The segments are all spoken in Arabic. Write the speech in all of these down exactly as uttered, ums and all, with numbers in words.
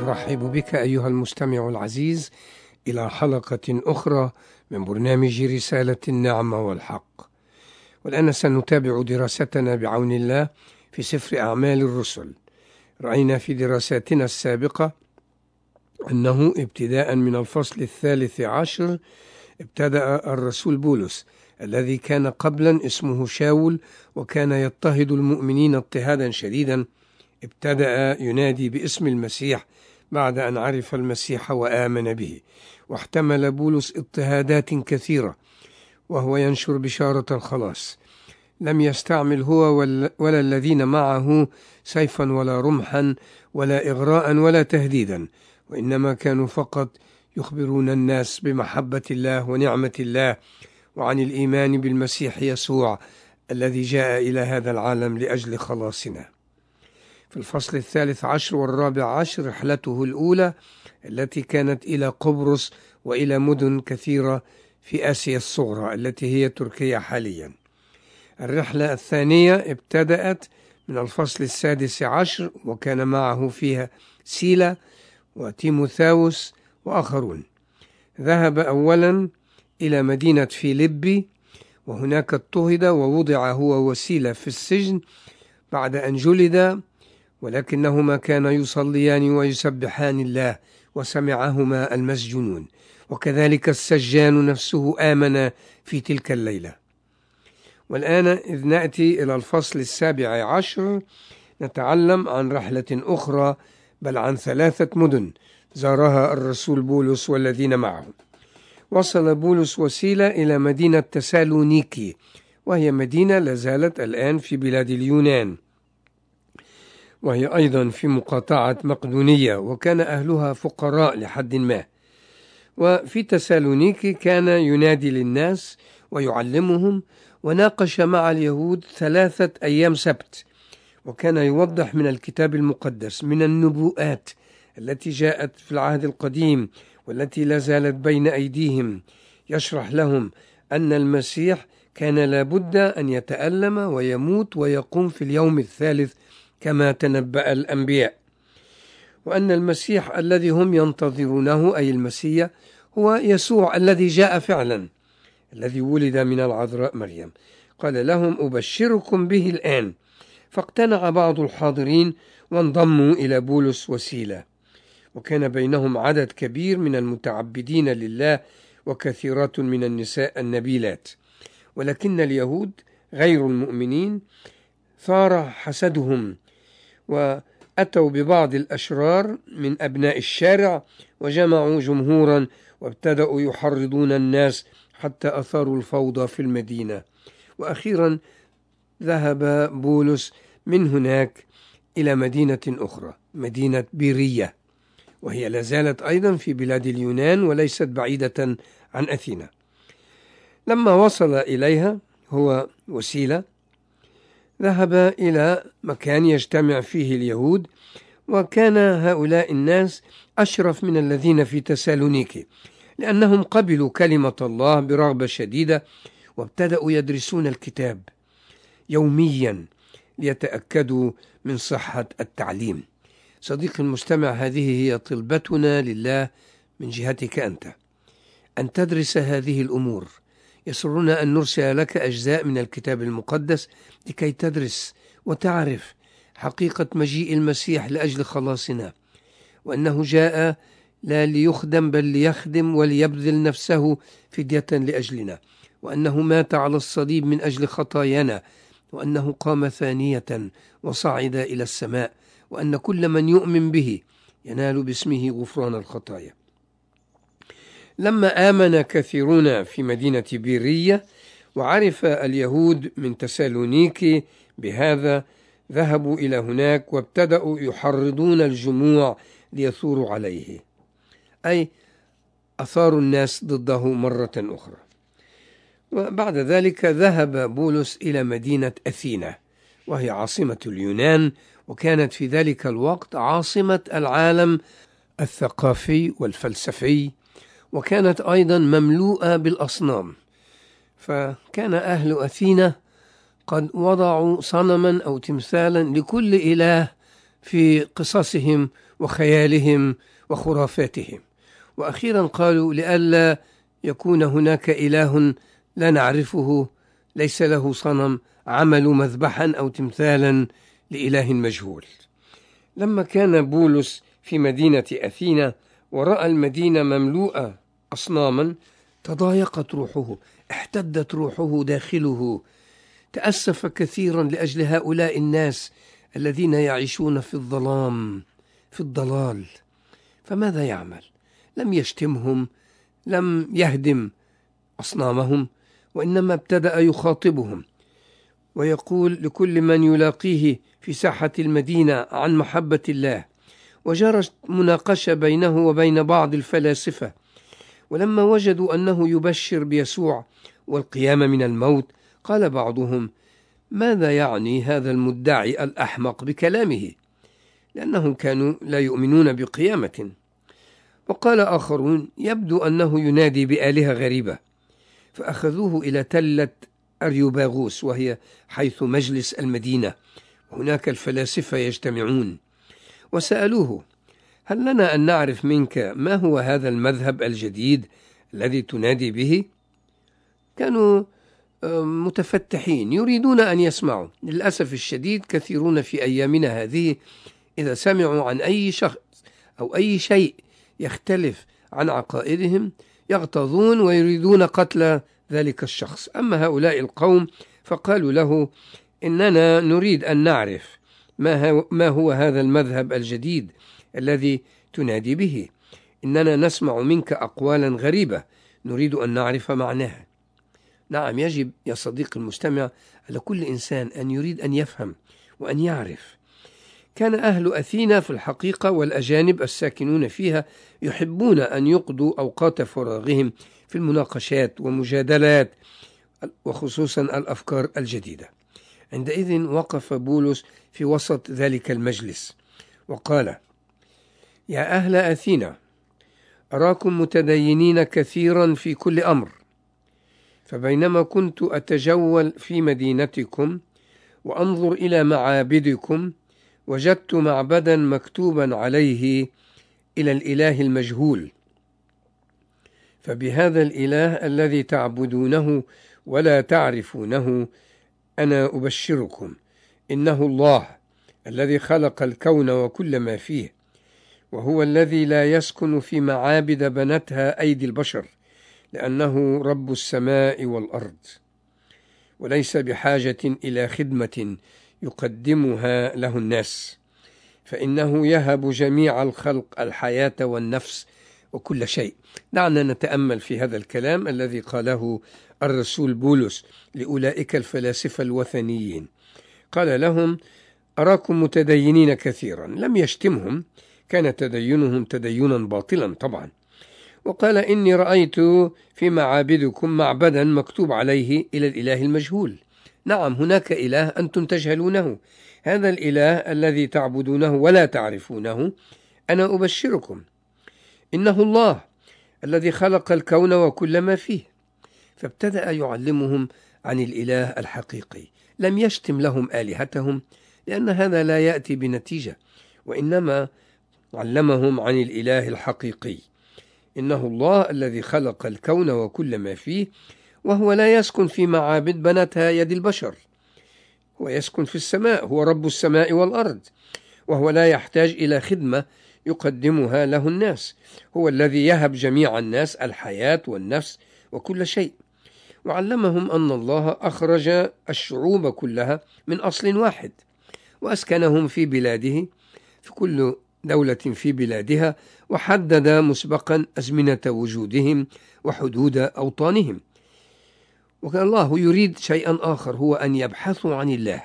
أرحب بك أيها المستمع العزيز إلى حلقة أخرى من برنامج رسالة النعمة والحق. والآن سنتابع دراستنا بعون الله في سفر أعمال الرسل. رأينا في دراساتنا السابقة أنه ابتداء من الفصل الثالث عشر ابتدأ الرسول بولس الذي كان قبلا اسمه شاول وكان يضطهد المؤمنين اضطهادا شديدا، ابتدأ ينادي باسم المسيح بعد أن عرف المسيح وآمن به، واحتمل بولس اضطهادات كثيرة وهو ينشر بشارة الخلاص. لم يستعمل هو ولا الذين معه سيفا ولا رمحا ولا إغراء ولا تهديدا، وإنما كانوا فقط يخبرون الناس بمحبة الله ونعمة الله وعن الإيمان بالمسيح يسوع الذي جاء إلى هذا العالم لأجل خلاصنا. في الفصل الثالث عشر والرابع عشر رحلته الأولى التي كانت إلى قبرص وإلى مدن كثيرة في آسيا الصغرى التي هي تركيا حاليا. الرحلة الثانية ابتدأت من الفصل السادس عشر وكان معه فيها سيلا وتيموثاوس وآخرون. ذهب أولا إلى مدينة فيليبي، وهناك اضطهد ووضع هو وسيلة في السجن بعد أن جلد، ولكنهما كانا يصليان ويسبحان الله وسمعهما المسجونون، وكذلك السجان نفسه آمن في تلك الليلة. والآن إذ نأتي إلى الفصل السابع عشر نتعلم عن رحلة أخرى، بل عن ثلاثة مدن زارها الرسول بولس والذين معه. وصل بولس وسيلة إلى مدينة تسالونيكي، وهي مدينة لازالت الآن في بلاد اليونان، وهي أيضا في مقاطعة مقدونية، وكان أهلها فقراء لحد ما. وفي تسالونيكي كان ينادي للناس ويعلمهم، وناقش مع اليهود ثلاثة أيام سبت، وكان يوضح من الكتاب المقدس من النبوءات التي جاءت في العهد القديم والتي لا زالت بين أيديهم، يشرح لهم أن المسيح كان لابد أن يتألم ويموت ويقوم في اليوم الثالث كما تنبأ الأنبياء، وأن المسيح الذي هم ينتظرونه أي المسيح هو يسوع الذي جاء فعلا، الذي ولد من العذراء مريم. قال لهم: أبشركم به الآن. فاقتنع بعض الحاضرين وانضموا إلى بولس وسيلة، وكان بينهم عدد كبير من المتعبدين لله وكثيرات من النساء النبيلات. ولكن اليهود غير المؤمنين ثار حسدهم، وأتوا ببعض الأشرار من أبناء الشارع وجمعوا جمهورا وابتدأوا يحرضون الناس حتى أثاروا الفوضى في المدينة. وأخيرا ذهب بولس من هناك إلى مدينة أخرى، مدينة بيرية، وهي لازالت أيضا في بلاد اليونان وليست بعيدة عن أثينا. لما وصل إليها هو وسيلة ذهب إلى مكان يجتمع فيه اليهود، وكان هؤلاء الناس أشرف من الذين في تسالونيكي، لأنهم قبلوا كلمة الله برغبة شديدة وابتدأوا يدرسون الكتاب يوميا ليتأكدوا من صحة التعليم. صديقي المستمع، هذه هي طلبتنا لله من جهتك أنت، أن تدرس هذه الأمور. يسرنا أن نرسل لك أجزاء من الكتاب المقدس لكي تدرس وتعرف حقيقة مجيء المسيح لأجل خلاصنا، وأنه جاء لا ليخدم بل ليخدم وليبذل نفسه فدية لأجلنا، وأنه مات على الصليب من أجل خطايانا، وأنه قام ثانية وصعد إلى السماء، وأن كل من يؤمن به ينال باسمه غفران الخطايا. لما آمن كثيرون في مدينة بيرية وعرف اليهود من تسالونيكي بهذا، ذهبوا إلى هناك وابتدأوا يحرضون الجموع ليثوروا عليه، أي أثاروا الناس ضده مرة أخرى. وبعد ذلك ذهب بولس إلى مدينة أثينا، وهي عاصمة اليونان، وكانت في ذلك الوقت عاصمة العالم الثقافي والفلسفي، وكانت أيضا مملوءة بالأصنام. فكان أهل أثينا قد وضعوا صنما أو تمثالا لكل إله في قصصهم وخيالهم وخرافاتهم. وأخيرا قالوا لئلا يكون هناك إله لا نعرفه ليس له صنم عملوا مذبحا أو تمثالا لإله مجهول. لما كان بولس في مدينة أثينا ورأى المدينة مملوءة أصناما تضايقت روحه، احتدت روحه داخله، تأسف كثيرا لأجل هؤلاء الناس الذين يعيشون في الظلام في الضلال. فماذا يعمل؟ لم يشتمهم، لم يهدم أصنامهم، وإنما ابتدأ يخاطبهم ويقول لكل من يلاقيه في ساحة المدينة عن محبة الله. وجرت مناقشة بينه وبين بعض الفلاسفة، ولما وجدوا أنه يبشر بيسوع والقيامة من الموت قال بعضهم: ماذا يعني هذا المدعي الأحمق بكلامه؟ لأنهم كانوا لا يؤمنون بقيامة. وقال آخرون: يبدو أنه ينادي بآلهة غريبة. فأخذوه إلى تلة أريوباغوس، وهي حيث مجلس المدينة، هناك الفلاسفة يجتمعون، وسألوه: هل لنا أن نعرف منك ما هو هذا المذهب الجديد الذي تنادي به؟ كانوا متفتحين يريدون أن يسمعوا. للأسف الشديد كثيرون في أيامنا هذه إذا سمعوا عن أي شخص أو أي شيء يختلف عن عقائدهم يغتظون ويريدون قتل ذلك الشخص. أما هؤلاء القوم فقالوا له: إننا نريد أن نعرف ما هو هذا المذهب الجديد الذي تنادي به. إننا نسمع منك أقوالا غريبة نريد أن نعرف معناها. نعم، يجب يا صديق المستمع على كل إنسان أن يريد أن يفهم وأن يعرف. كان أهل أثينا في الحقيقة والأجانب الساكنون فيها يحبون أن يقضوا أوقات فراغهم في المناقشات ومجادلات، وخصوصا الأفكار الجديدة. عندئذ وقف بولس في وسط ذلك المجلس وقال: يا أهل أثينا، أراكم متدينين كثيرا في كل أمر، فبينما كنت أتجول في مدينتكم وأنظر إلى معابدكم وجدت معبدا مكتوبا عليه إلى الإله المجهول، فبهذا الإله الذي تعبدونه ولا تعرفونه أنا أبشركم، إنه الله الذي خلق الكون وكل ما فيه، وهو الذي لا يسكن في معابد بنتها أيدي البشر، لأنه رب السماء والأرض، وليس بحاجة إلى خدمة يقدمها له الناس، فإنه يهب جميع الخلق الحياة والنفس وكل شيء. دعنا نتأمل في هذا الكلام الذي قاله الرسول بولس لأولئك الفلاسفة الوثنيين. قال لهم: أراكم متدينين كثيرا. لم يشتمهم، كان تدينهم تدينا باطلا طبعا. وقال: إني رأيت في معابدكم معبدا مكتوب عليه إلى الإله المجهول. نعم، هناك إله أنتم تجهلونه، هذا الإله الذي تعبدونه ولا تعرفونه أنا أبشركم، إنه الله الذي خلق الكون وكل ما فيه. فابتدأ يعلمهم عن الإله الحقيقي. لم يشتم لهم آلهتهم لأن هذا لا يأتي بنتيجة، وإنما علمهم عن الإله الحقيقي، إنه الله الذي خلق الكون وكل ما فيه، وهو لا يسكن في معابد بنتها يد البشر، هو يسكن في السماء، هو رب السماء والأرض، وهو لا يحتاج إلى خدمة يقدمها له الناس، هو الذي يهب جميع الناس الحياة والنفس وكل شيء. وعلمهم أن الله أخرج الشعوب كلها من أصل واحد وأسكنهم في بلاده، في كل دولة في بلادها، وحدد مسبقا أزمنة وجودهم وحدود أوطانهم. وكان الله يريد شيئا آخر، هو أن يبحثوا عن الله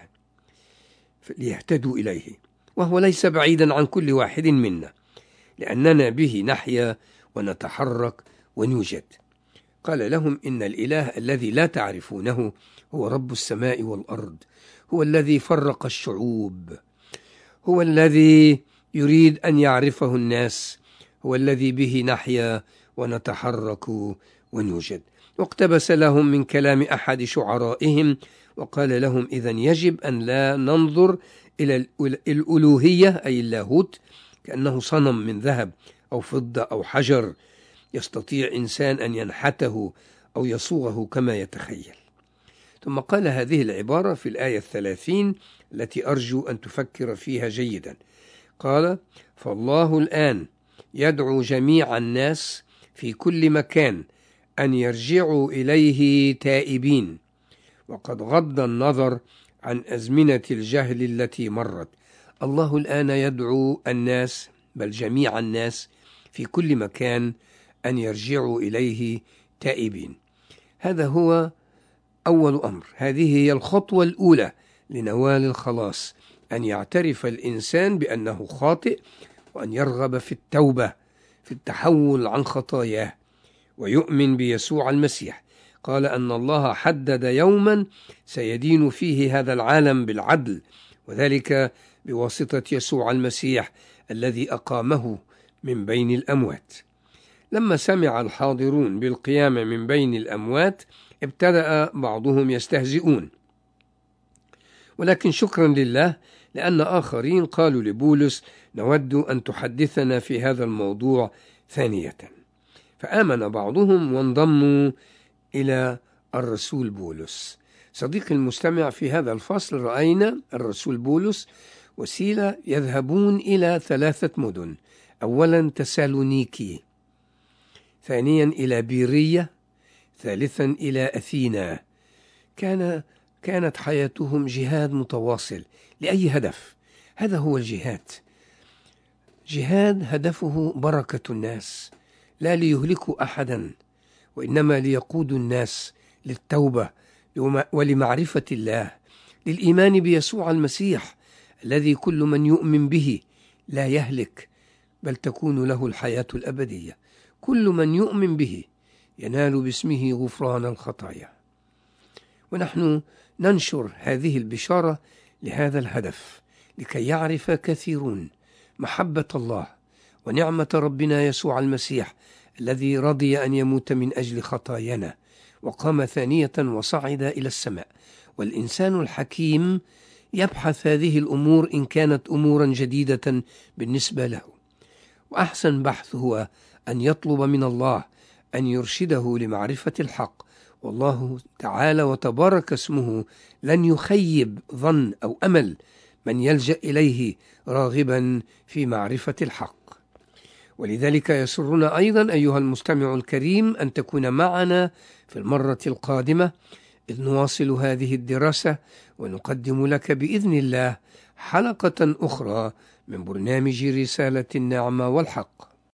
ليهتدوا إليه، وهو ليس بعيدا عن كل واحد منا، لأننا به نحيا ونتحرك ونوجد. قال لهم: إن الإله الذي لا تعرفونه هو رب السماء والأرض، هو الذي فرق الشعوب، هو الذي يريد أن يعرفه الناس، هو الذي به نحيا ونتحرك ونوجد. واقتبس لهم من كلام أحد شعرائهم وقال لهم: إذن يجب أن لا ننظر إلى الألوهية أي اللاهوت كأنه صنم من ذهب أو فضة أو حجر يستطيع إنسان أن ينحته أو يصوغه كما يتخيل. ثم قال هذه العبارة في الآية الثلاثين التي أرجو أن تفكر فيها جيدا. قال: فالله الآن يدعو جميع الناس في كل مكان أن يرجعوا إليه تائبين، وقد غض النظر عن أزمنة الجهل التي مرت. الله الآن يدعو الناس، بل جميع الناس في كل مكان، أن يرجعوا إليه تائبين. هذا هو أول أمر، هذه هي الخطوة الأولى لنوال الخلاص، أن يعترف الإنسان بأنه خاطئ، وأن يرغب في التوبة، في التحول عن خطاياه، ويؤمن بيسوع المسيح. قال أن الله حدد يوما سيدين فيه هذا العالم بالعدل، وذلك بواسطة يسوع المسيح الذي أقامه من بين الأموات. لما سمع الحاضرون بالقيامة من بين الأموات ابتدأ بعضهم يستهزئون، ولكن شكرا لله لأن آخرين قالوا لبولس: نود أن تحدثنا في هذا الموضوع ثانية. فآمن بعضهم وانضموا إلى الرسول بولس. صديقي المستمع، في هذا الفصل رأينا الرسول بولس وسيلة يذهبون إلى ثلاثة مدن: أولا تسالونيكي، ثانيا إلى بيرية، ثالثا إلى أثينا. كان كانت حياتهم جهاد متواصل لأي هدف. هذا هو الجهاد، جهاد هدفه بركة الناس، لا ليهلكوا أحدا، وإنما ليقودوا الناس للتوبة ولمعرفة الله، للإيمان بيسوع المسيح الذي كل من يؤمن به لا يهلك بل تكون له الحياة الأبدية. كل من يؤمن به ينال باسمه غفران الخطايا. ونحن ننشر هذه البشارة لهذا الهدف، لكي يعرف كثيرون محبة الله ونعمة ربنا يسوع المسيح الذي رضي أن يموت من أجل خطايانا وقام ثانية وصعد إلى السماء. والإنسان الحكيم يبحث هذه الأمور إن كانت أمورا جديدة بالنسبة له، وأحسن بحث هو أن يطلب من الله أن يرشده لمعرفة الحق. والله تعالى وتبارك اسمه لن يخيب ظن أو أمل من يلجأ إليه راغبا في معرفة الحق. ولذلك يسرنا أيضا أيها المستمع الكريم أن تكون معنا في المرة القادمة، إذ نواصل هذه الدراسة ونقدم لك بإذن الله حلقة أخرى من برنامج رسالة النعمة والحق.